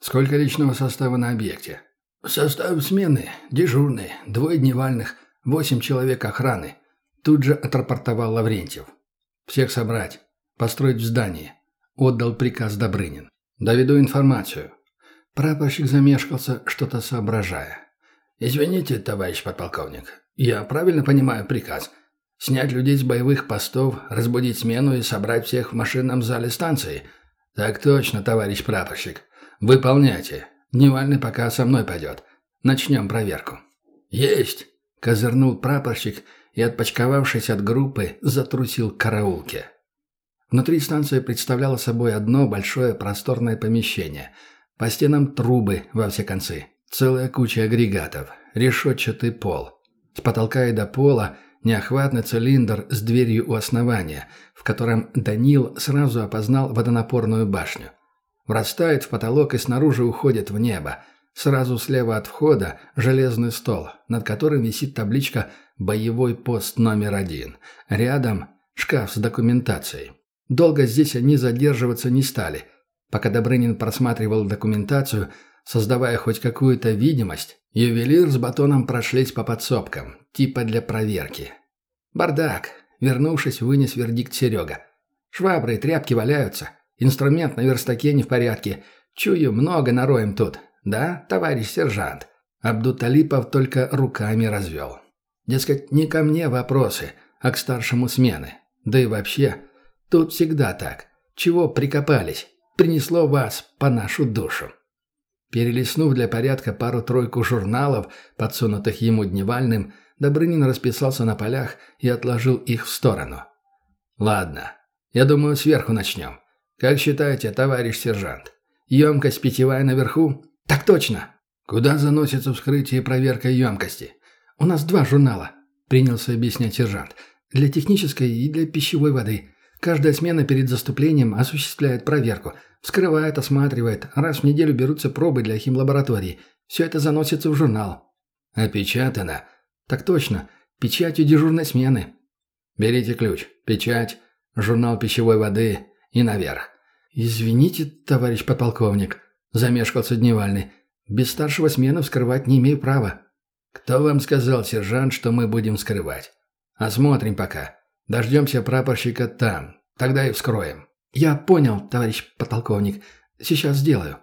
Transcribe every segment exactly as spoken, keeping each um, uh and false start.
Сколько личного состава на объекте? Состав смены. Дежурный. Двое дневальных. Восемь человек охраны. Тут же отрапортовал Лаврентьев. Всех собрать. Построить в здании. Отдал приказ Добрынин. Доведу информацию. Прапорщик замешкался, что-то соображая. «Извините, товарищ подполковник, я правильно понимаю приказ? Снять людей с боевых постов, разбудить смену и собрать всех в машинном зале станции?» «Так точно, товарищ прапорщик. Выполняйте. Дневальный пока со мной пойдет. Начнем проверку». «Есть!» – козырнул прапорщик и, отпочковавшись от группы, затрусил к караулке. Внутри станция представляла собой одно большое просторное помещение. По стенам трубы во все концы. Целая куча агрегатов. Решетчатый пол. С потолка и до пола неохватный цилиндр с дверью у основания, в котором Данил сразу опознал водонапорную башню. Врастает в потолок и снаружи уходит в небо. Сразу слева от входа железный стол, над которым висит табличка «Боевой пост номер один». Рядом шкаф с документацией. Долго здесь они задерживаться не стали. Пока Добрынин просматривал документацию, создавая хоть какую-то видимость, ювелир с Батоном прошлись по подсобкам, типа для проверки. «Бардак!» — вернувшись, вынес вердикт Серега. «Швабры и тряпки валяются. Инструмент на верстаке не в порядке. Чую, много нароем тут. Да, товарищ сержант?» Абдуталипов только руками развел. Дескать, не ко мне вопросы, а к старшему смены. Да и вообще, тут всегда так. Чего прикопались? Принесло вас по нашу душу. Перелистнув для порядка пару-тройку журналов, подсунутых ему дневальным, Добрынин расписался на полях и отложил их в сторону. «Ладно, я думаю, сверху начнем. Как считаете, товарищ сержант? Емкость питьевая наверху?» «Так точно!» «Куда заносится вскрытие и проверка емкости?» «У нас два журнала», — принялся объяснять сержант. «Для технической и для пищевой воды. Каждая смена перед заступлением осуществляет проверку. Вскрывает, осматривает. Раз в неделю берутся пробы для химлаборатории. Все это заносится в журнал». «Опечатано?» «Так точно. Печатью дежурной смены». «Берите ключ, печать, журнал пищевой воды и наверх». «Извините, товарищ подполковник», — замешкался Дневальный. «Без старшего смены вскрывать не имею права». «Кто вам сказал, сержант, что мы будем вскрывать? Осмотрим пока. Дождемся прапорщика там. Тогда и вскроем». «Я понял, товарищ подполковник. Сейчас сделаю».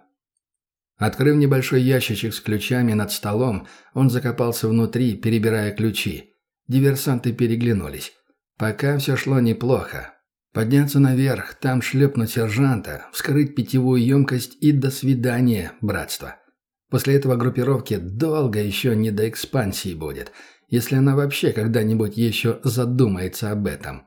Открыв небольшой ящичек с ключами над столом, он закопался внутри, перебирая ключи. Диверсанты переглянулись. Пока все шло неплохо. Подняться наверх, там шлепнуть сержанта, вскрыть питьевую емкость и до свидания, братство. После этого группировке долго еще не до экспансии будет, если она вообще когда-нибудь еще задумается об этом.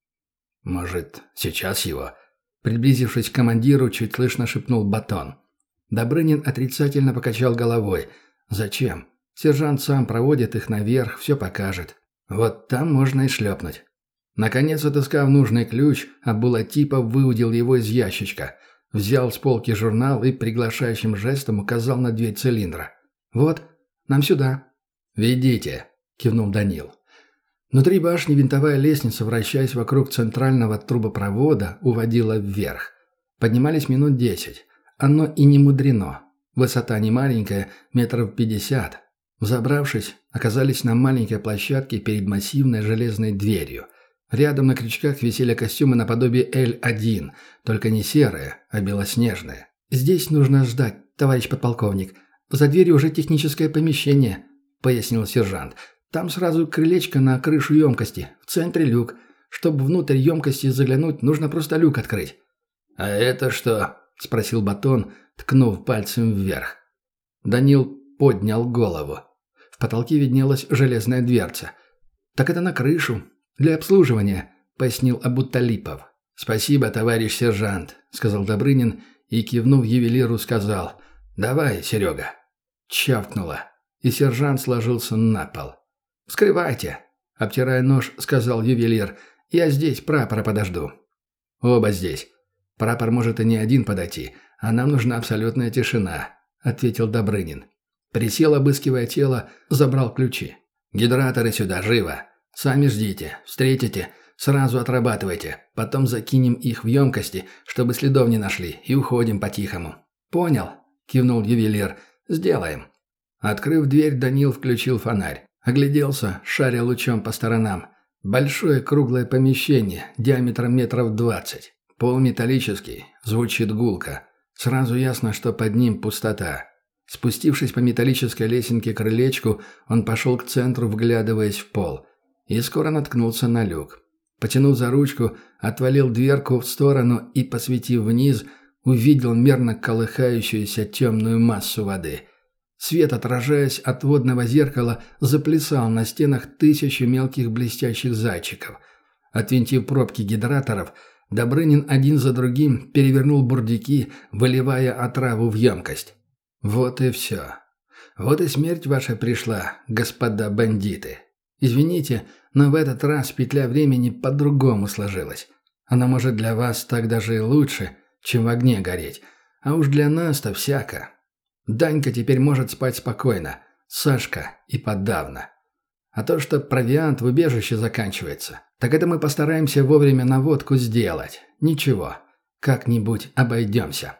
«Может, сейчас его?» Приблизившись к командиру, чуть слышно шепнул Батон. Добрынин отрицательно покачал головой. «Зачем? Сержант сам проводит их наверх, все покажет. Вот там можно и шлепнуть». Наконец, отыскав нужный ключ, Абулатипов выудил его из ящичка, взял с полки журнал и приглашающим жестом указал на дверь цилиндра. «Вот, нам сюда». «Ведите», — кивнул Данил. Внутри башни винтовая лестница, вращаясь вокруг центрального трубопровода, уводила вверх. Поднимались минут десять. Оно и не мудрено. Высота не маленькая, метров пятьдесят. Взобравшись, оказались на маленькой площадке перед массивной железной дверью. Рядом на крючках висели костюмы наподобие Эль один, только не серые, а белоснежные. «Здесь нужно ждать, товарищ подполковник. За дверью уже техническое помещение», — пояснил сержант. «Там сразу крылечко на крышу емкости, в центре люк. Чтобы внутрь емкости заглянуть, нужно просто люк открыть». «А это что?» — спросил Батон, ткнув пальцем вверх. Данил поднял голову. В потолке виднелась железная дверца. «Так это на крышу. Для обслуживания», — пояснил Абуталипов. «Спасибо, товарищ сержант», — сказал Добрынин и, кивнув ювелиру, сказал: «Давай, Серега». Чавкнуло, и сержант сложился на пол. «Вскрывайте», — обтирая нож, сказал ювелир. «Я здесь прапора подожду». «Оба здесь. Прапор может и не один подойти, а нам нужна абсолютная тишина», — ответил Добрынин. Присел, обыскивая тело, забрал ключи. «Гидраторы сюда, живо! Сами ждите, встретите, сразу отрабатывайте, потом закинем их в емкости, чтобы следов не нашли, и уходим по-тихому». «Понял», – кивнул ювелир. «Сделаем». Открыв дверь, Данил включил фонарь. Огляделся, шаря лучом по сторонам. Большое круглое помещение, диаметром метров двадцать. Пол металлический, звучит гулко. Сразу ясно, что под ним пустота. Спустившись по металлической лесенке к крылечку, он пошел к центру, вглядываясь в пол. И скоро наткнулся на люк. Потянув за ручку, отвалил дверку в сторону и, посветив вниз, увидел мерно колыхающуюся темную массу воды. Свет, отражаясь от водного зеркала, заплясал на стенах тысячи мелких блестящих зайчиков. Отвинтив пробки гидраторов, Добрынин один за другим перевернул бурдюки, выливая отраву в емкость. Вот и все. Вот и смерть ваша пришла, господа бандиты. Извините, но в этот раз петля времени по-другому сложилась. Она может для вас так даже и лучше, чем в огне гореть. А уж для нас-то всяко. Данька теперь может спать спокойно. Сашка и подавно. А то, что провиант в убежище заканчивается, так это мы постараемся вовремя наводку сделать. Ничего, как-нибудь обойдемся.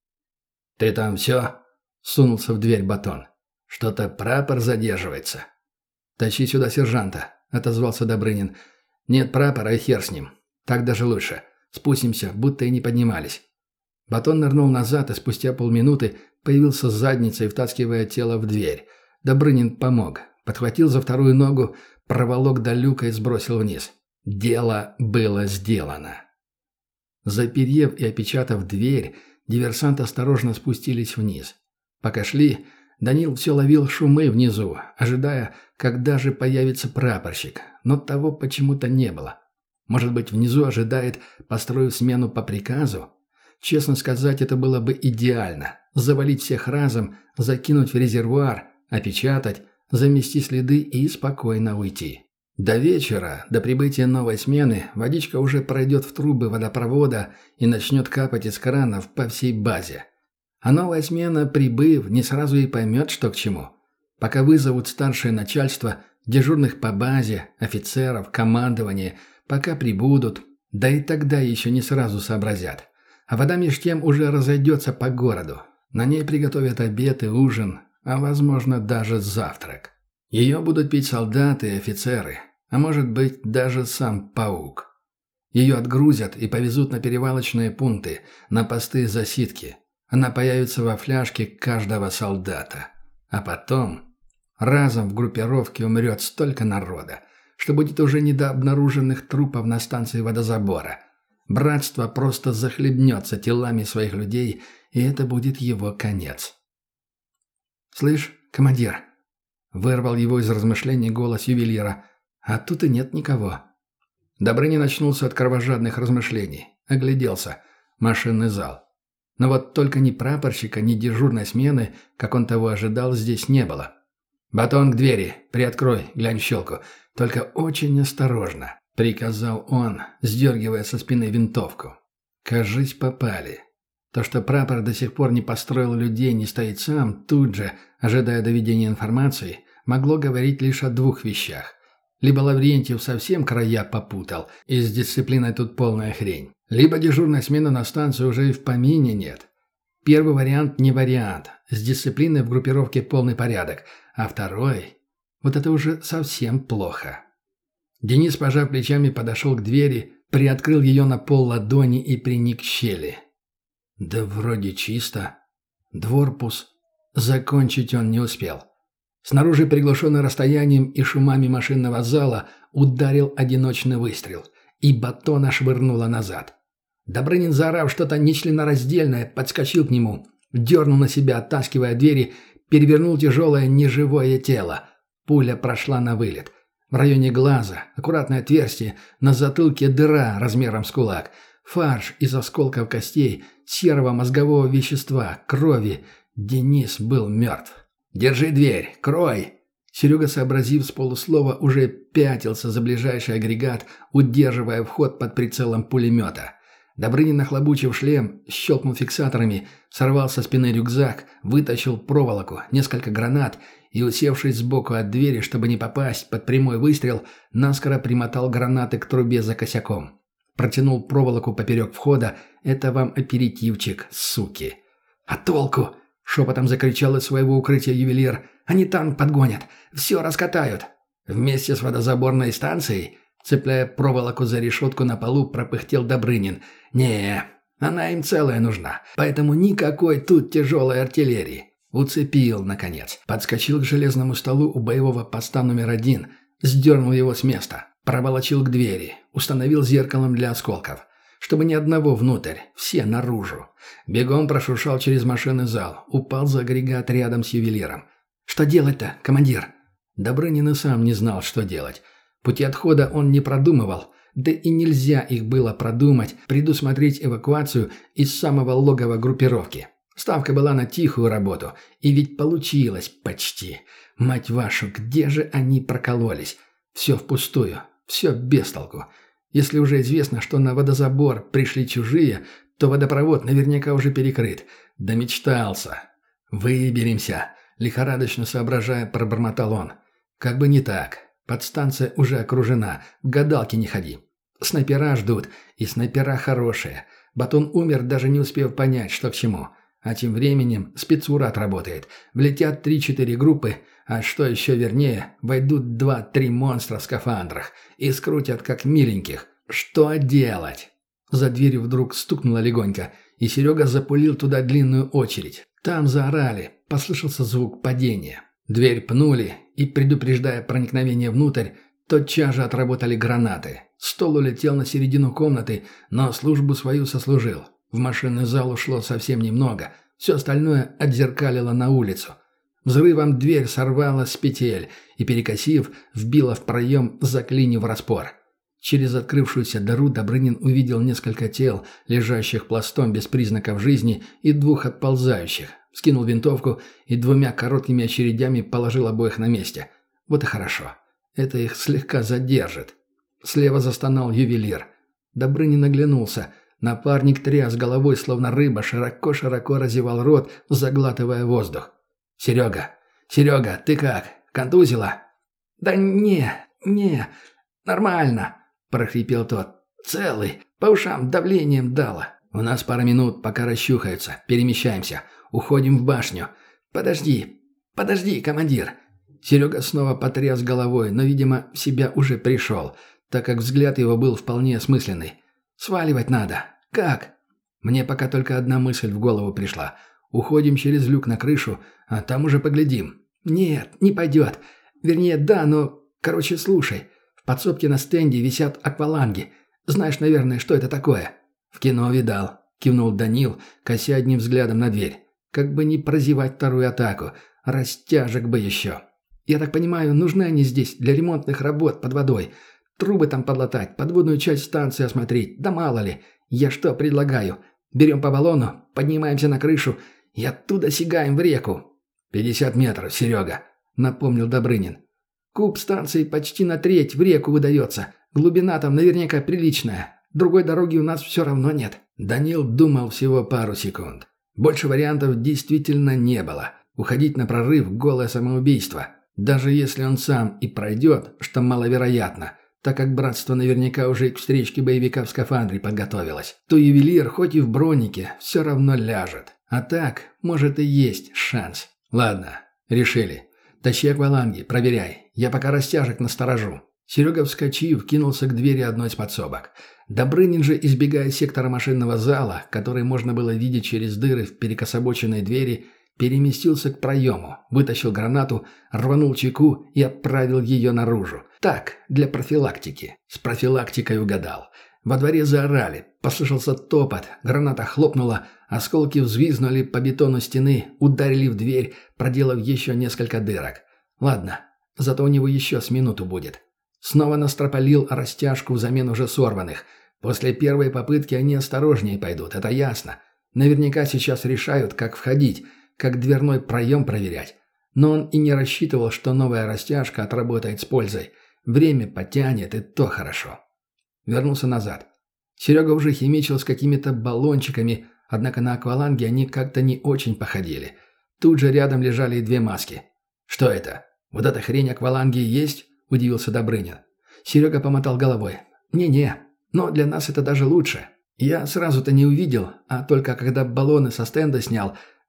«Ты там все?» — сунулся в дверь Батон. «Что-то прапор задерживается». «Тащи сюда сержанта», — отозвался Добрынин. «Нет прапора, и хер с ним. Так даже лучше. Спустимся, будто и не поднимались». Батон нырнул назад и спустя полминуты появился с задницей, втаскивая тело в дверь. Добрынин помог. Подхватил за вторую ногу, проволок до люка и сбросил вниз. Дело было сделано. Заперев и опечатав дверь, диверсанты осторожно спустились вниз. Пока шли, Данил все ловил шумы внизу, ожидая, когда же появится прапорщик, но того почему-то не было. Может быть, внизу ожидает, построив смену по приказу? Честно сказать, это было бы идеально. Завалить всех разом, закинуть в резервуар, опечатать, замести следы и спокойно уйти. До вечера, до прибытия новой смены, водичка уже пройдет в трубы водопровода и начнет капать из кранов по всей базе. А новая смена, прибыв, не сразу и поймет, что к чему. Пока вызовут старшее начальство, дежурных по базе, офицеров, командование, пока прибудут, да и тогда еще не сразу сообразят. А вода меж тем уже разойдется по городу. На ней приготовят обед и ужин, а возможно даже завтрак. Ее будут пить солдаты и офицеры, а может быть даже сам паук. Ее отгрузят и повезут на перевалочные пункты, на посты засидки. Она появится во фляжке каждого солдата. А потом разом в группировке умрет столько народа, что будет уже не до обнаруженных трупов на станции водозабора. Братство просто захлебнется телами своих людей, и это будет его конец. «Слышь, командир!» — вырвал его из размышлений голос ювелира. «А тут и нет никого». Добрынин очнулся от кровожадных размышлений. Огляделся. Машинный зал. Но вот только ни прапорщика, ни дежурной смены, как он того ожидал, здесь не было. «Батон к двери. Приоткрой, глянь в щелку. Только очень осторожно», — приказал он, сдергивая со спины винтовку. «Кажись, попали». То, что прапор до сих пор не построил людей, не стоит сам, тут же, ожидая доведения информации, могло говорить лишь о двух вещах. Либо Лаврентьев совсем края попутал, и с дисциплиной тут полная хрень. Либо дежурной смены на станции уже и в помине нет. Первый вариант не вариант. С дисциплиной в группировке полный порядок. А второй... Вот это уже совсем плохо. Денис, пожав плечами, подошел к двери, приоткрыл ее на пол ладони и приник к щели. Да вроде чисто. Двор пуст. Закончить он не успел. Снаружи, приглушенный расстоянием и шумами машинного зала, ударил одиночный выстрел, и Батона швырнуло назад. Добрынин, заорав что-то нечленораздельное, подскочил к нему, дернул на себя, оттаскивая двери, перевернул тяжелое неживое тело. Пуля прошла на вылет. В районе глаза, аккуратное отверстие, на затылке дыра размером с кулак, фарш из осколков костей, серого мозгового вещества, крови. Денис был мертв. «Держи дверь! Крой!» Серега, сообразив с полуслова, уже пятился за ближайший агрегат, удерживая вход под прицелом пулемета. Добрынин, нахлобучив шлем, щелкнул фиксаторами, сорвал со спины рюкзак, вытащил проволоку, несколько гранат и, усевшись сбоку от двери, чтобы не попасть под прямой выстрел, наскоро примотал гранаты к трубе за косяком. Протянул проволоку поперек входа. «Это вам аперитивчик, суки!» «А толку?» Шепотом закричал из своего укрытия ювелир. «Они танк подгонят! Все раскатают!» Вместе с водозаборной станцией, цепляя проволоку за решетку на полу, пропыхтел Добрынин. «Не, она им целая нужна, поэтому никакой тут тяжелой артиллерии». Уцепил, наконец. Подскочил к железному столу у боевого поста номер один, сдернул его с места, проволочил к двери, установил зеркалом для осколков. Чтобы ни одного внутрь, все наружу. Бегом прошуршал через машинный зал, упал за агрегат рядом с ювелиром. «Что делать-то, командир?» Добрынин и сам не знал, что делать. Пути отхода он не продумывал, да и нельзя их было продумать, предусмотреть эвакуацию из самого логова группировки. Ставка была на тихую работу, и ведь получилось почти. Мать вашу, где же они прокололись? Все впустую, все без толку. Если уже известно, что на водозабор пришли чужие, то водопровод наверняка уже перекрыт. Да мечтался. «Выберемся», — лихорадочно соображая, пробормотал он. «Как бы не так. Подстанция уже окружена. К гадалке не ходи. Снайпера ждут, и снайпера хорошие. Батон умер, даже не успев понять, что к чему. А тем временем спецура отработает. Влетят три-четыре группы, а что еще вернее, войдут два-три монстра в скафандрах и скрутят как миленьких. Что делать?» За дверью вдруг стукнуло легонько, и Серега запулил туда длинную очередь. Там заорали, послышался звук падения. Дверь пнули, и, предупреждая проникновение внутрь, тотчас же отработали гранаты. Стол улетел на середину комнаты, но службу свою сослужил. В машинный зал ушло совсем немного, все остальное отзеркалило на улицу. Взрывом дверь сорвала с петель и, перекосив, вбила в проем, заклинив распор. Через открывшуюся дыру Добрынин увидел несколько тел, лежащих пластом без признаков жизни, и двух отползающих. Скинул винтовку и двумя короткими очередями положил обоих на месте. Вот и хорошо. Это их слегка задержит. Слева застонал ювелир. Добрынин оглянулся. Напарник тряс головой, словно рыба, широко-широко разевал рот, заглатывая воздух. «Серега! Серега, ты как? Контузила?» «Да не, не, нормально», – прохрипел тот. «Целый, по ушам давлением дало». «У нас пара минут, пока расчухаются. Перемещаемся. Уходим в башню». «Подожди, подожди, командир». Серега снова потряс головой, но, видимо, в себя уже пришел, так как взгляд его был вполне осмысленный. «Сваливать надо. Как?» Мне пока только одна мысль в голову пришла. Уходим через люк на крышу, а там уже поглядим. «Нет, не пойдет. Вернее, да, но... Короче, слушай. В подсобке на стенде висят акваланги. Знаешь, наверное, что это такое?» «В кино видал», — кивнул Данил, кося одним взглядом на дверь. «Как бы не прозевать вторую атаку. Растяжек бы еще. Я так понимаю, нужны они здесь для ремонтных работ под водой. Трубы там подлатать, подводную часть станции осмотреть. Да мало ли. Я что предлагаю? Берем по баллону, поднимаемся на крышу и оттуда сигаем в реку». «Пятьдесят метров, Серега», — напомнил Добрынин. «Куб станции почти на треть в реку выдается. Глубина там наверняка приличная. Другой дороги у нас все равно нет». Данил думал всего пару секунд. Больше вариантов действительно не было. Уходить на прорыв – голое самоубийство. Даже если он сам и пройдет, что маловероятно, так как братство наверняка уже к встречке боевика в скафандре подготовилось, то ювелир, хоть и в бронике, все равно ляжет. А так, может и есть шанс. «Ладно, решили. Тащи акваланги, проверяй. Я пока растяжек насторожу». Серега, вскочив, кинулся к двери одной из подсобок. Добрынин же, избегая сектора машинного зала, который можно было видеть через дыры в перекособоченной двери, переместился к проему, вытащил гранату, рванул чеку и отправил ее наружу. Так, для профилактики. С профилактикой угадал. Во дворе заорали, послышался топот, граната хлопнула, осколки взвизгнули по бетону стены, ударили в дверь, проделав еще несколько дырок. Ладно, зато у него еще с минуту будет. Снова настропалил растяжку взамен уже сорванных. После первой попытки они осторожнее пойдут, это ясно. Наверняка сейчас решают, как входить, как дверной проем проверять. Но он и не рассчитывал, что новая растяжка отработает с пользой. Время потянет, и то хорошо. Вернулся назад. Серега уже химичил с какими-то баллончиками, однако на акваланге они как-то не очень походили. Тут же рядом лежали и две маски. «Что это? Вот эта хрень акваланги есть?» – удивился Добрынин. Серега помотал головой. «Не-не, но для нас это даже лучше. Я сразу-то не увидел, а только когда баллоны со стенда снял,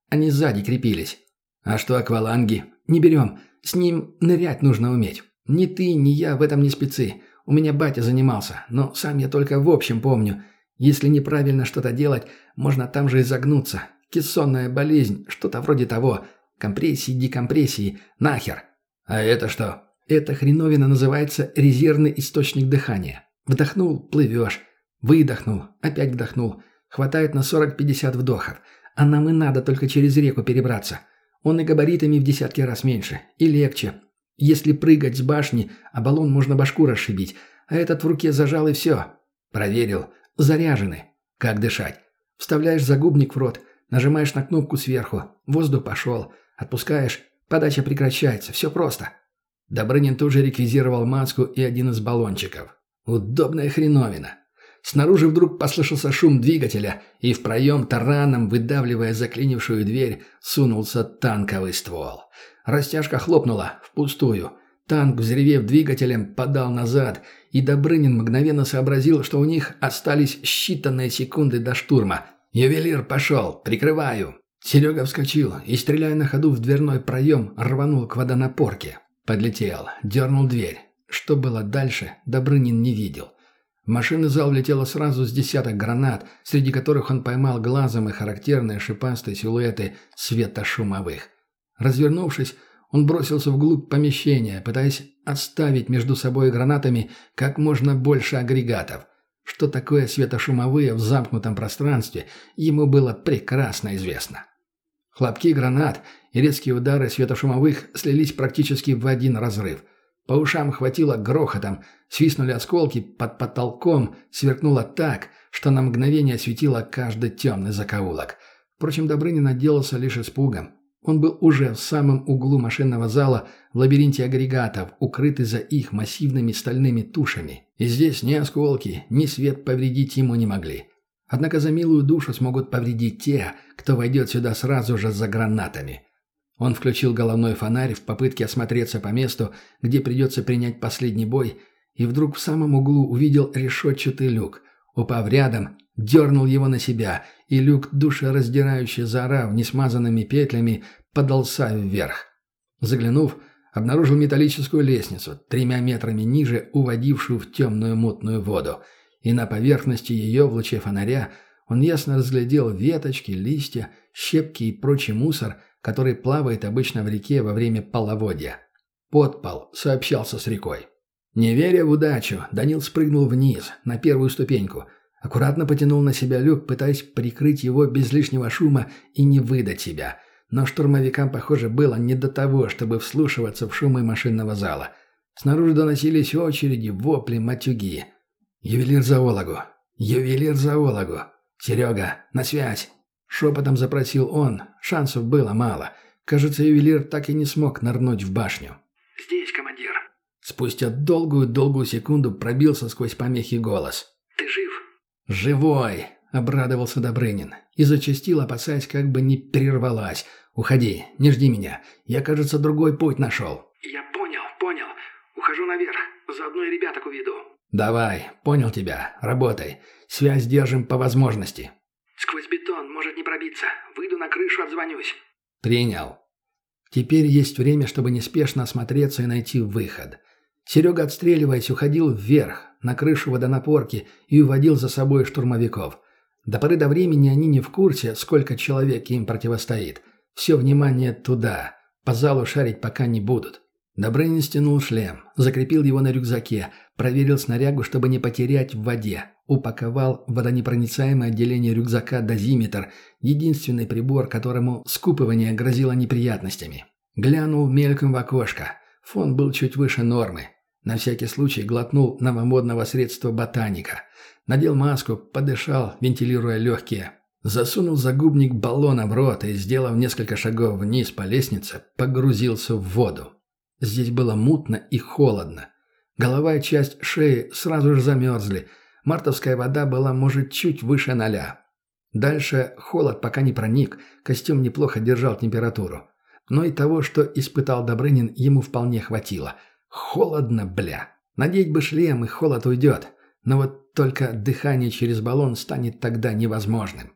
Они сзади крепились. А что акваланги? Не берем. С ним нырять нужно уметь. Ни ты, ни я в этом не спецы. У меня батя занимался, но сам я только в общем помню. Если неправильно что-то делать, можно там же изогнуться. Кессонная болезнь, что-то вроде того. Компрессии, декомпрессии. Нахер. А это что? Эта хреновина называется резервный источник дыхания. Вдохнул – плывешь. Выдохнул. Опять вдохнул. Хватает на сорок-пятьдесят вдохов. А нам и надо только через реку перебраться. Он и габаритами в десятки раз меньше. И легче. Если прыгать с башни, а баллон можно башку расшибить. А этот в руке зажал и все. Проверил. Заряжены. Как дышать? Вставляешь загубник в рот. Нажимаешь на кнопку сверху. Воздух пошел. Отпускаешь. Подача прекращается. Все просто. Добрынин тоже реквизировал маску и один из баллончиков. Удобная хреновина. Снаружи вдруг послышался шум двигателя, и в проем тараном, выдавливая заклинившую дверь, сунулся танковый ствол. Растяжка хлопнула, впустую. Танк, взревев двигателем, подал назад, и Добрынин мгновенно сообразил, что у них остались считанные секунды до штурма. «Ювелир пошел! Прикрываю!» Серега вскочил и, стреляя на ходу в дверной проем, рванул к водонапорке. Подлетел, дернул дверь. Что было дальше, Добрынин не видел. В машинный зал влетело сразу с десяток гранат, среди которых он поймал глазом и характерные шипастые силуэты светошумовых. Развернувшись, он бросился вглубь помещения, пытаясь оставить между собой и гранатами как можно больше агрегатов. Что такое светошумовые в замкнутом пространстве, ему было прекрасно известно. Хлопки гранат и резкие удары светошумовых слились практически в один разрыв. По ушам хватило грохотом, свистнули осколки, под потолком сверкнуло так, что на мгновение осветило каждый темный закоулок. Впрочем, Добрынин отделался лишь испугом. Он был уже в самом углу машинного зала, в лабиринте агрегатов, укрытый за их массивными стальными тушами. И здесь ни осколки, ни свет повредить ему не могли. Однако за милую душу смогут повредить те, кто войдет сюда сразу же за гранатами. Он включил головной фонарь в попытке осмотреться по месту, где придется принять последний бой, и вдруг в самом углу увидел решетчатый люк. Упав рядом, дернул его на себя, и люк, душераздирающе заорав несмазанными петлями, подался вверх. Заглянув, обнаружил металлическую лестницу, тремя метрами ниже, уводившую в темную мутную воду, и на поверхности ее в луче фонаря он ясно разглядел веточки, листья, щепки и прочий мусор, который плавает обычно в реке во время половодья. Подпол сообщался с рекой. Не веря в удачу, Данил спрыгнул вниз, на первую ступеньку. Аккуратно потянул на себя люк, пытаясь прикрыть его без лишнего шума и не выдать себя. Но штурмовикам, похоже, было не до того, чтобы вслушиваться в шумы машинного зала. Снаружи доносились очереди, вопли, матюги. «Ювелир зоологу! Ювелир зоологу! Серега, на связь!» Шепотом запросил он. Шансов было мало. Кажется, ювелир так и не смог нырнуть в башню. «Здесь, командир». Спустя долгую-долгую секунду пробился сквозь помехи голос. «Ты жив?» «Живой!» — обрадовался Добрынин. И зачастил, опасаясь, как бы не прервалась. «Уходи, не жди меня. Я, кажется, другой путь нашел». «Я понял, понял. Ухожу наверх. Заодно и ребяток уведу». «Давай, понял тебя. Работай. Связь держим по возможности». «Сквозь бетон может не пробиться. Выйду на крышу, отзвонюсь». «Принял». Теперь есть время, чтобы неспешно осмотреться и найти выход. Серега, отстреливаясь, уходил вверх, на крышу водонапорки, и уводил за собой штурмовиков. До поры до времени они не в курсе, сколько человек им противостоит. Все внимание туда. По залу шарить пока не будут. Добрынин стянул шлем, закрепил его на рюкзаке, проверил снарягу, чтобы не потерять в воде. Упаковал в водонепроницаемое отделение рюкзака дозиметр, единственный прибор, которому скупывание грозило неприятностями. Глянул мельком в окошко. Фон был чуть выше нормы. На всякий случай глотнул новомодного средства ботаника. Надел маску, подышал, вентилируя легкие. Засунул загубник баллона в рот и, сделав несколько шагов вниз по лестнице, погрузился в воду. Здесь было мутно и холодно. Голова и часть шеи сразу же замерзли. Мартовская вода была, может, чуть выше ноля. Дальше холод пока не проник, костюм неплохо держал температуру. Но и того, что испытал Добрынин, ему вполне хватило. Холодно, бля. Надеть бы шлем, и холод уйдет. Но вот только дыхание через баллон станет тогда невозможным.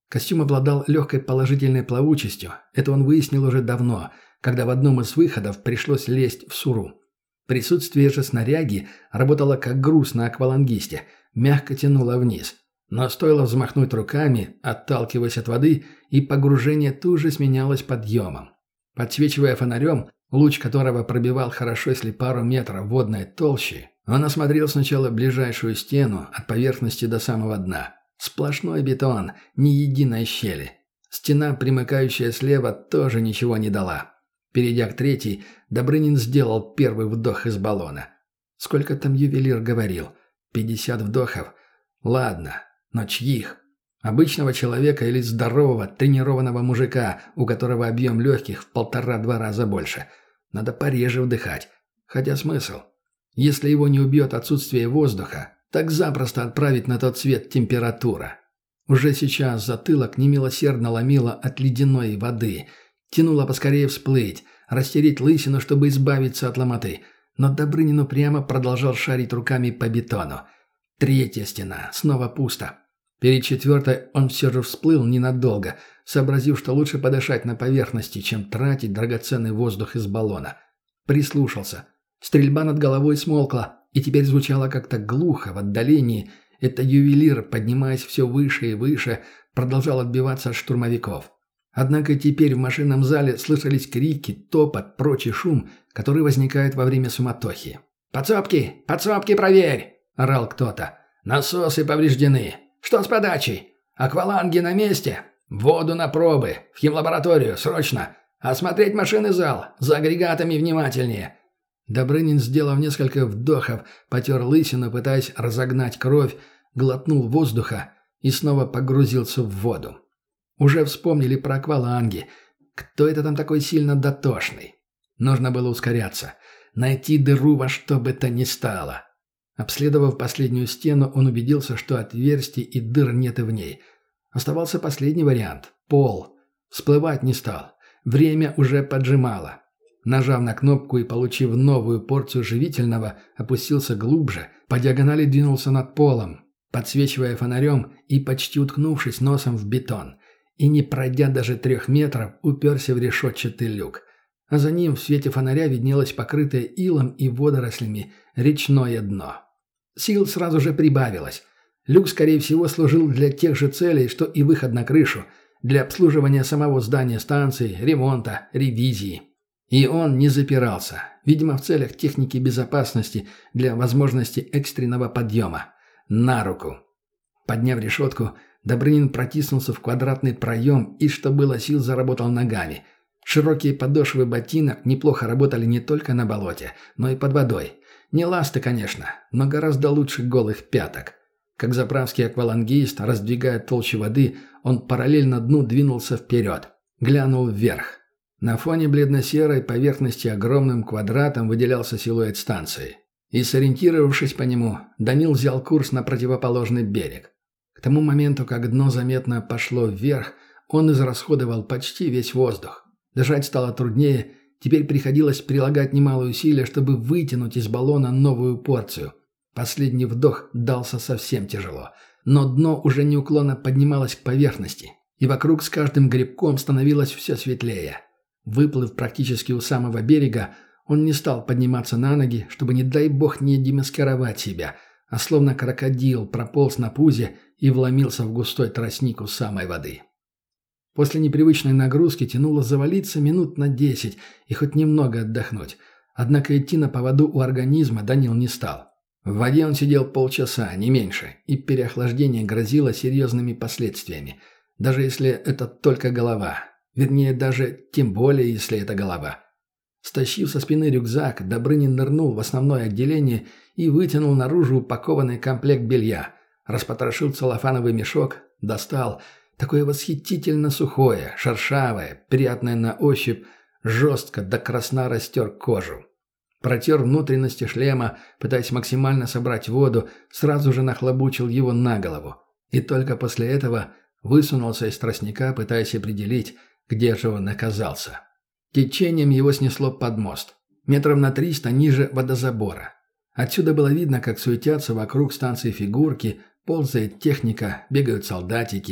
Костюм обладал легкой положительной плавучестью. Это он выяснил уже давно, когда в одном из выходов пришлось лезть в суру. Присутствие же снаряги работало как груз на аквалангисте, мягко тянуло вниз. Но стоило взмахнуть руками, отталкиваясь от воды, и погружение тут же сменялось подъемом. Подсвечивая фонарем, луч которого пробивал хорошо, если пару метров водной толщи, он осмотрел сначала ближайшую стену от поверхности до самого дна. Сплошной бетон, ни единой щели. Стена, примыкающая слева, тоже ничего не дала. Перейдя к третьей, Добрынин сделал первый вдох из баллона. Сколько там ювелир говорил? Пятьдесят вдохов? Ладно, но чьих? Обычного человека или здорового, тренированного мужика, у которого объем легких в полтора-два раза больше. Надо пореже вдыхать. Хотя смысл? Если его не убьет отсутствие воздуха, так запросто отправить на тот свет температура. Уже сейчас затылок немилосердно ломило от ледяной воды. Тянуло поскорее всплыть, растереть лысину, чтобы избавиться от ломоты. Но Добрынин упрямо продолжал шарить руками по бетону. Третья стена. Снова пусто. Перед четвертой он все же всплыл ненадолго, сообразив, что лучше подышать на поверхности, чем тратить драгоценный воздух из баллона. Прислушался. Стрельба над головой смолкла, и теперь звучало как-то глухо в отдалении. Это ювелир, поднимаясь все выше и выше, продолжал отбиваться от штурмовиков. Однако теперь в машинном зале слышались крики, топот, прочий шум, который возникает во время суматохи. «Подсобки! Подсобки проверь!» – орал кто-то. «Насосы повреждены! Что с подачей? Акваланги на месте? Воду на пробы! В химлабораторию! Срочно! Осмотреть машинный зал! За агрегатами внимательнее!» Добрынин, сделав несколько вдохов, потер лысину, пытаясь разогнать кровь, глотнул воздуха и снова погрузился в воду. Уже вспомнили про акваланги. Кто это там такой сильно дотошный? Нужно было ускоряться. Найти дыру во что бы то ни стало. Обследовав последнюю стену, он убедился, что отверстий и дыр нет и в ней. Оставался последний вариант – пол. Всплывать не стал. Время уже поджимало. Нажав на кнопку и получив новую порцию живительного, опустился глубже, по диагонали двинулся над полом, подсвечивая фонарем и почти уткнувшись носом в бетон. И, не пройдя даже трех метров, уперся в решетчатый люк. А за ним в свете фонаря виднелось покрытое илом и водорослями речное дно. Сил сразу же прибавилось. Люк, скорее всего, служил для тех же целей, что и выход на крышу, для обслуживания самого здания станции, ремонта, ревизии. И он не запирался, видимо, в целях техники безопасности для возможности экстренного подъема. На руку. Подняв решетку, Добрынин протиснулся в квадратный проем и, что было сил, заработал ногами. Широкие подошвы ботинок неплохо работали не только на болоте, но и под водой. Не ласты, конечно, но гораздо лучше голых пяток. Как заправский аквалангист, раздвигая толщу воды, он параллельно дну двинулся вперед. Глянул вверх. На фоне бледно-серой поверхности огромным квадратом выделялся силуэт станции. И, сориентировавшись по нему, Данил взял курс на противоположный берег. К тому моменту, как дно заметно пошло вверх, он израсходовал почти весь воздух. Дышать стало труднее, теперь приходилось прилагать немалые усилия, чтобы вытянуть из баллона новую порцию. Последний вдох дался совсем тяжело, но дно уже неуклонно поднималось к поверхности, и вокруг с каждым грибком становилось все светлее. Выплыв практически у самого берега, он не стал подниматься на ноги, чтобы, не дай бог, не демаскировать себя, а словно крокодил прополз на пузе и вломился в густой тростник у самой воды. После непривычной нагрузки тянуло завалиться минут на десять и хоть немного отдохнуть. Однако идти на поводу у организма Данил не стал. В воде он сидел полчаса, не меньше, и переохлаждение грозило серьезными последствиями, даже если это только голова. Вернее, даже тем более, если это голова. Стащив со спины рюкзак, Добрынин нырнул в основное отделение и вытянул наружу упакованный комплект белья. Распотрошил целлофановый мешок, достал. Такое восхитительно сухое, шершавое, приятное на ощупь, жестко до красна растер кожу. Протер внутренности шлема, пытаясь максимально собрать воду, сразу же нахлобучил его на голову. И только после этого высунулся из тростника, пытаясь определить, где же он оказался. Течением его снесло под мост, метров на триста ниже водозабора. Отсюда было видно, как суетятся вокруг станции фигурки, ползает техника, бегают солдатики.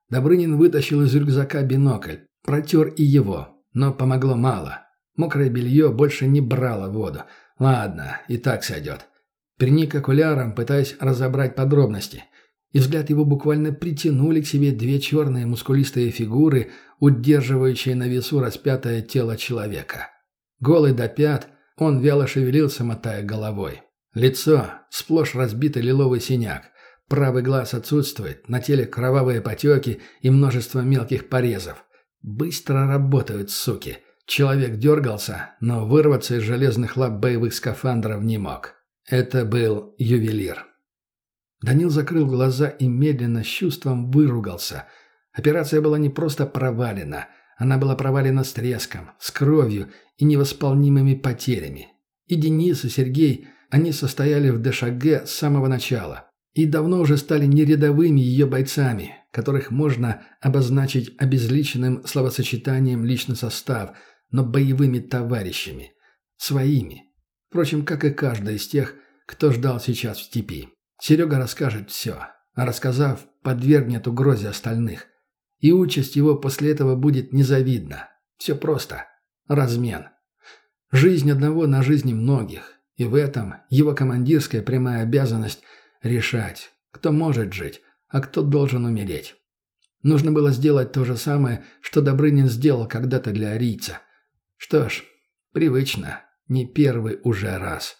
Добрынин вытащил из рюкзака бинокль, протер и его, но помогло мало. Мокрое белье больше не брало воду. Ладно, и так сойдет. Приник окуляром, пытаясь разобрать подробности. И взгляд его буквально притянули к себе две черные мускулистые фигуры, удерживающие на весу распятое тело человека. Голый до пят, он вяло шевелился, мотая головой. Лицо – сплошь разбитый лиловый синяк. Правый глаз отсутствует, на теле кровавые потеки и множество мелких порезов. Быстро работают, суки. Человек дергался, но вырваться из железных лап боевых скафандров не мог. Это был ювелир. Данил закрыл глаза и медленно с чувством выругался. Операция была не просто провалена, она была провалена с треском, с кровью и невосполнимыми потерями. И Денис, и Сергей, они состояли в ДШГ с самого начала. И давно уже стали не рядовыми ее бойцами, которых можно обозначить обезличенным словосочетанием «личный состав», но боевыми товарищами. Своими. Впрочем, как и каждый из тех, кто ждал сейчас в степи. Серега расскажет все, а рассказав, подвергнет угрозе остальных. И участь его после этого будет незавидна. Все просто. Размен. Жизнь одного на жизни многих. И в этом его командирская прямая обязанность – решать, кто может жить, а кто должен умереть. Нужно было сделать то же самое, что Добрынин сделал когда-то для арийца. Что ж, привычно, не первый уже раз.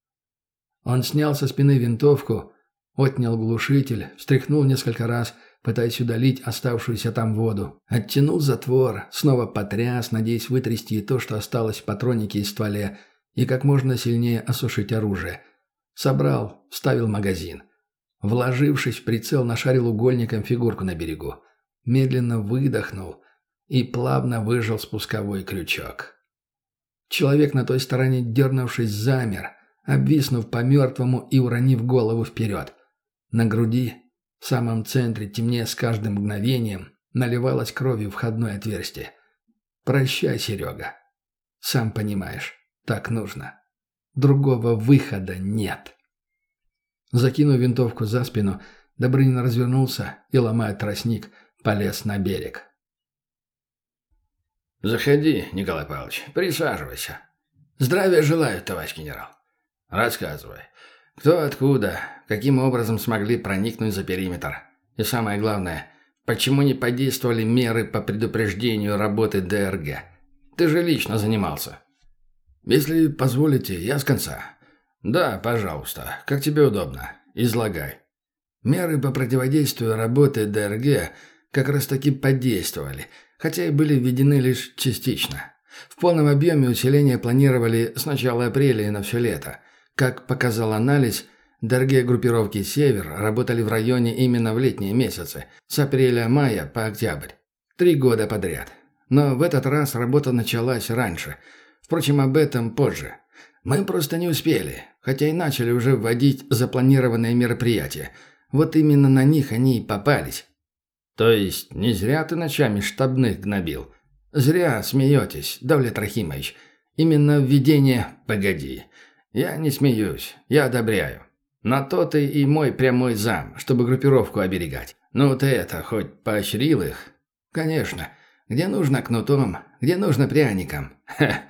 Он снял со спины винтовку, отнял глушитель, встряхнул несколько раз, пытаясь удалить оставшуюся там воду. Оттянул затвор, снова потряс, надеясь вытрясти то, что осталось в патроннике и стволе, и как можно сильнее осушить оружие. Собрал, вставил магазин. Вложившись в прицел, нашарил угольником фигурку на берегу. Медленно выдохнул и плавно выжал спусковой крючок. Человек на той стороне, дернувшись, замер, обвиснув по-мертвому и уронив голову вперед. На груди, в самом центре, темнее с каждым мгновением, наливалось кровью входное отверстие. «Прощай, Серега. Сам понимаешь, так нужно. Другого выхода нет». Закинув винтовку за спину, Добрынин развернулся и, ломая тростник, полез на берег. «Заходи, Николай Павлович, присаживайся. Здравия желаю, товарищ генерал. Рассказывай, кто, откуда, каким образом смогли проникнуть за периметр? И самое главное, почему не подействовали меры по предупреждению работы ДРГ? Ты же лично занимался». «Если позволите, я с конца». «Да, пожалуйста, как тебе удобно. Излагай». Меры по противодействию работы ДРГ как раз-таки подействовали, хотя и были введены лишь частично. В полном объеме усиления планировали с начала апреля и на все лето. Как показал анализ, ДРГ группировки «Север» работали в районе именно в летние месяцы, с апреля-мая по октябрь. Три года подряд. Но в этот раз работа началась раньше. Впрочем, об этом позже. Мы просто не успели, хотя и начали уже вводить запланированные мероприятия. Вот именно на них они и попались. То есть не зря ты ночами штабных гнобил? Зря смеетесь, Давлет Рахимович. Именно введение... Погоди. Я не смеюсь, я одобряю. На то ты и мой прямой зам, чтобы группировку оберегать. Ну ты это, хоть поощрил их? Конечно. Где нужно кнутом, где нужно пряником. Ха.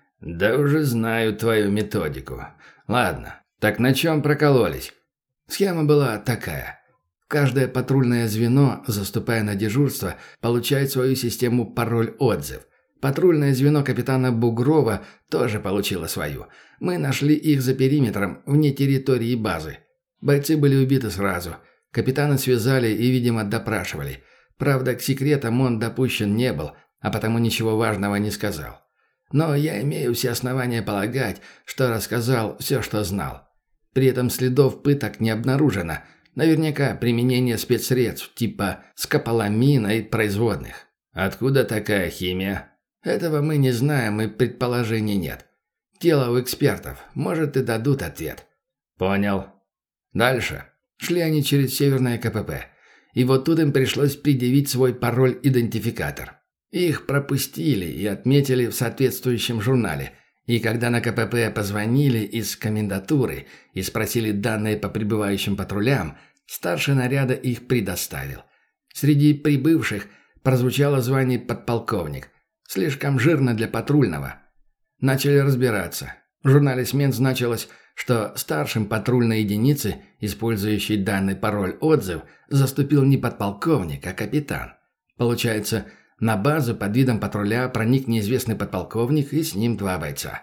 Да уже знаю твою методику. Ладно, так на чем прокололись? Схема была такая. Каждое патрульное звено, заступая на дежурство, получает свою систему пароль-отзыв. Патрульное звено капитана Бугрова тоже получило свою. Мы нашли их за периметром, вне территории базы. Бойцы были убиты сразу. Капитана связали и, видимо, допрашивали. Правда, к секретам он допущен не был, а потому ничего важного не сказал. Но я имею все основания полагать, что рассказал все, что знал. При этом следов пыток не обнаружено. Наверняка применение спецсредств типа скополамина и производных. Откуда такая химия? Этого мы не знаем и предположений нет. Дело у экспертов. Может, и дадут ответ. Понял. Дальше. Шли они через северное КПП. И вот тут им пришлось предъявить свой пароль-идентификатор. Их пропустили и отметили в соответствующем журнале. И когда на КПП позвонили из комендатуры и спросили данные по прибывающим патрулям, старший наряда их предоставил. Среди прибывших прозвучало звание подполковник. Слишком жирно для патрульного. Начали разбираться. В журнале смен значилось, что старшим патрульной единицы, использующей данный пароль-отзыв, заступил не подполковник, а капитан. Получается, на базу под видом патруля проник неизвестный подполковник и с ним два бойца.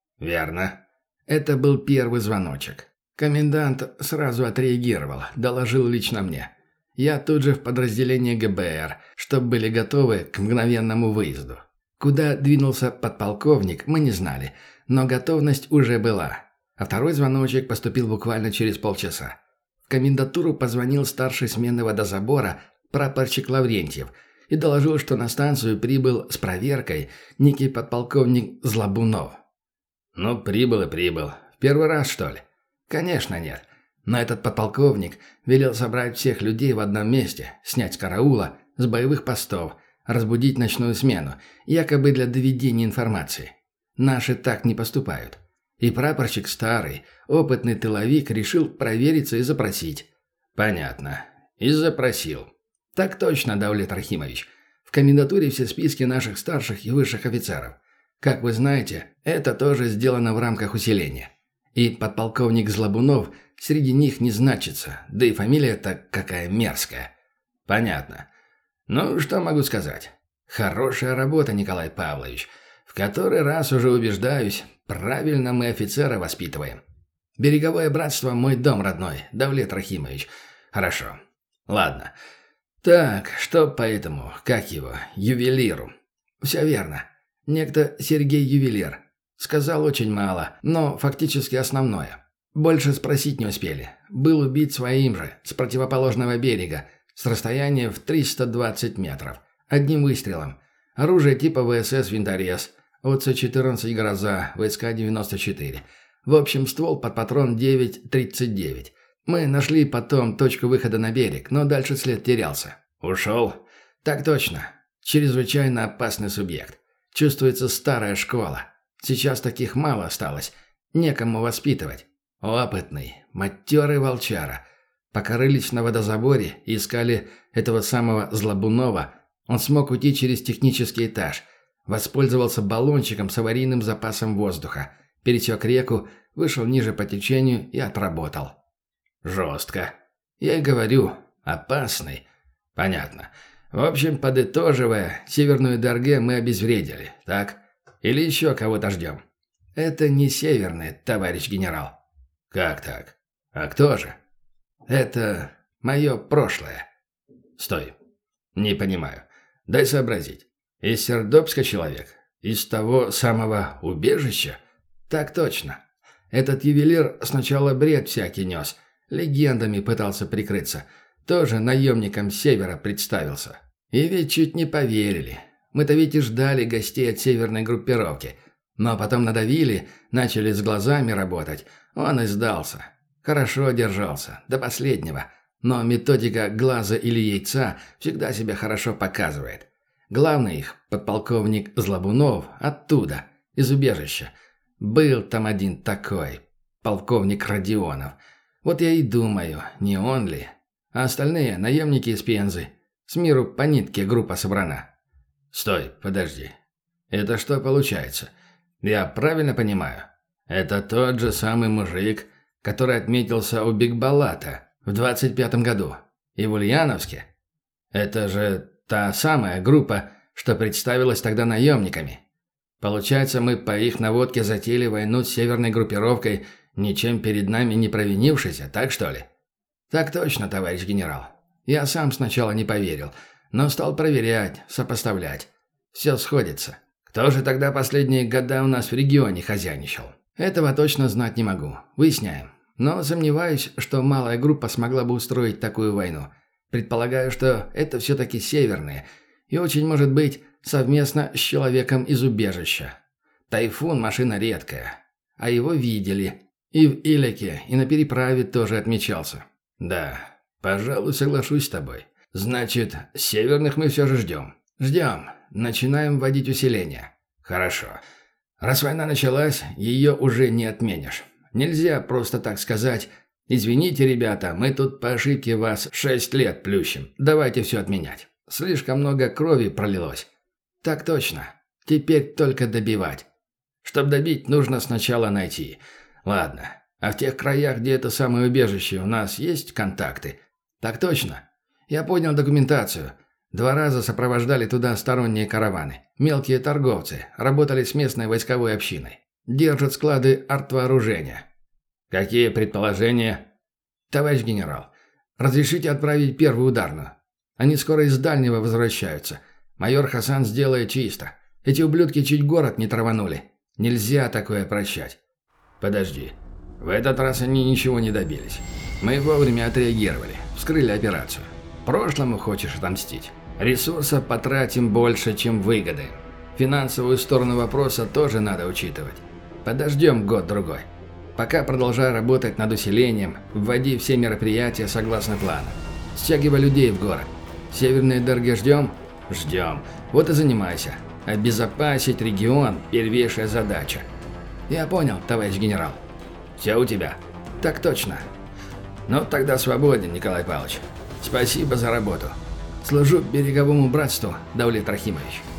Верно. Это был первый звоночек. Комендант сразу отреагировал, доложил лично мне. Я тут же в подразделение гэ бэ эр, чтобы были готовы к мгновенному выезду. Куда двинулся подполковник, мы не знали, но готовность уже была. А второй звоночек поступил буквально через полчаса. В комендатуру позвонил старший смены водозабора прапорщик Лаврентьев и доложил, что на станцию прибыл с проверкой некий подполковник Злобунов. «Ну, прибыл и прибыл. В первый раз, что ли?» «Конечно нет. Но этот подполковник велел собрать всех людей в одном месте, снять с караула, с боевых постов, разбудить ночную смену, якобы для доведения информации. Наши так не поступают. И прапорщик старый, опытный тыловик решил провериться и запросить». «Понятно. И запросил». «Так точно, Давлет Рахимович. В комендатуре все списки наших старших и высших офицеров. Как вы знаете, это тоже сделано в рамках усиления. И подполковник Злобунов среди них не значится, да и фамилия-то какая мерзкая». «Понятно. Ну, что могу сказать? Хорошая работа, Николай Павлович. В который раз уже убеждаюсь, правильно мы офицера воспитываем. Береговое братство – мой дом родной, Давлет Рахимович. Хорошо. Ладно. Так, что по этому, как его, ювелиру?» «Все верно. Некто Сергей Ювелир. Сказал очень мало, но фактически основное. Больше спросить не успели. Был убит своим же, с противоположного берега, с расстояния в триста двадцать метров. Одним выстрелом. Оружие типа вэ эс эс «Винторез», о цэ четырнадцать «Гроза», вэ эс ка девяносто четыре. В общем, ствол под патрон девять тридцать девять. Мы нашли потом точку выхода на берег, но дальше след терялся. «Ушел?» «Так точно. Чрезвычайно опасный субъект. Чувствуется старая школа. Сейчас таких мало осталось. Некому воспитывать. Опытный, матерый волчара. Пока рылись на водозаборе и искали этого самого Злобунова, он смог уйти через технический этаж. Воспользовался баллончиком с аварийным запасом воздуха. Пересек реку, вышел ниже по течению и отработал». «Жестко. Я и говорю, опасный». «Понятно. В общем, подытоживая, Северную Дорге мы обезвредили, так? Или еще кого-то ждем?» «Это не Северный, товарищ генерал». «Как так? А кто же?» «Это мое прошлое». «Стой. Не понимаю. Дай сообразить. Из Сердобска человек? Из того самого убежища?» «Так точно. Этот ювелир сначала бред всякий нес, легендами пытался прикрыться. Тоже наемником с севера представился. И ведь чуть не поверили. Мы-то ведь и ждали гостей от северной группировки. Но потом надавили, начали с глазами работать. Он и сдался. Хорошо держался, до последнего. Но методика глаза или яйца всегда себя хорошо показывает. Главный их, подполковник Злобунов, оттуда, из убежища. Был там один такой, полковник Родионов. Вот я и думаю, не он ли? А остальные наемники из Пензы. С миру по нитке группа собрана». «Стой, подожди. Это что получается? Я правильно понимаю? Это тот же самый мужик, который отметился у Бигбалата в двадцать пятом году. И в Ульяновске? Это же та самая группа, что представилась тогда наемниками. Получается, мы по их наводке затеяли войну с северной группировкой, ничем перед нами не провинившись, так что ли?» «Так точно, товарищ генерал. Я сам сначала не поверил, но стал проверять, сопоставлять. Все сходится. Кто же тогда последние года у нас в регионе хозяйничал? Этого точно знать не могу. Выясняем. Но сомневаюсь, что малая группа смогла бы устроить такую войну. Предполагаю, что это все-таки северные. И очень может быть совместно с человеком из убежища. Тайфун – машина редкая. А его видели. И в Илеке, и на переправе тоже отмечался. Да, пожалуй, соглашусь с тобой. Значит, северных мы все же ждем. Ждем. Начинаем вводить усиление. Хорошо. Раз война началась, ее уже не отменишь. Нельзя просто так сказать Извините, ребята, мы тут по ошибке вас шесть лет плющим. Давайте все отменять. Слишком много крови пролилось». «Так точно. Теперь только добивать». «Чтоб добить, нужно сначала найти. Ладно. А в тех краях, где это самое убежище, у нас есть контакты?» «Так точно. Я поднял документацию. Два раза сопровождали туда сторонние караваны. Мелкие торговцы. Работали с местной войсковой общиной. Держат склады артвооружения». «Какие предположения?» «Товарищ генерал, разрешите отправить первую ударную? Они скоро из дальнего возвращаются. Майор Хасан сделает чисто. Эти ублюдки чуть город не траванули. Нельзя такое прощать». «Подожди. В этот раз они ничего не добились. Мы вовремя отреагировали. Вскрыли операцию. Прошлому хочешь отомстить? Ресурсов потратим больше, чем выгоды. Финансовую сторону вопроса тоже надо учитывать. Подождем год-другой. Пока продолжай работать над усилением, вводи все мероприятия согласно плану. Стягивай людей в город. Северные дороги ждем? Ждем. Вот и занимайся. Обезопасить регион – первейшая задача». «Я понял, товарищ генерал». «Все у тебя?» «Так точно». «Ну, тогда свободен, Николай Павлович. Спасибо за работу». «Служу береговому братству, Даулет Рахимович».